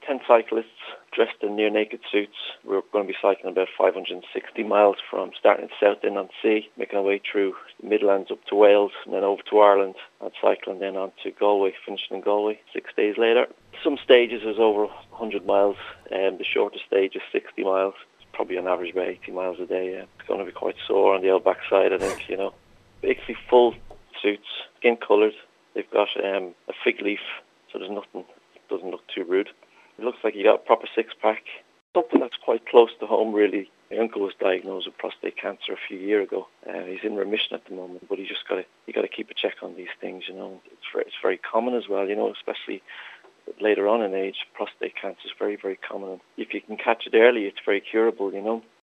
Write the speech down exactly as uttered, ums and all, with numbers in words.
ten cyclists dressed in near-naked suits. We're going to be cycling about five hundred sixty miles from starting in Southend-on-Sea, making our way through the Midlands up to Wales and then over to Ireland and cycling then on to Galway, finishing in Galway six days later. Some stages is over one hundred miles, and the shortest stage is sixty miles. It's probably on average about eighty miles a day. Yeah. It's going to be quite sore on the old backside, I think, you know. Basically full suits, skin coloured. They've got um, a fig leaf, so there's nothing, it doesn't look too rude. It looks like you got a proper six-pack. Something that's quite close to home, really. My uncle was diagnosed with prostate cancer a few years ago. Uh, he's in remission at the moment, but you just got to you got to keep a check on these things. You know, it's very, it's very common as well. You know, especially later on in age, prostate cancer is very, very common. And if you can catch it early, it's very curable. You know.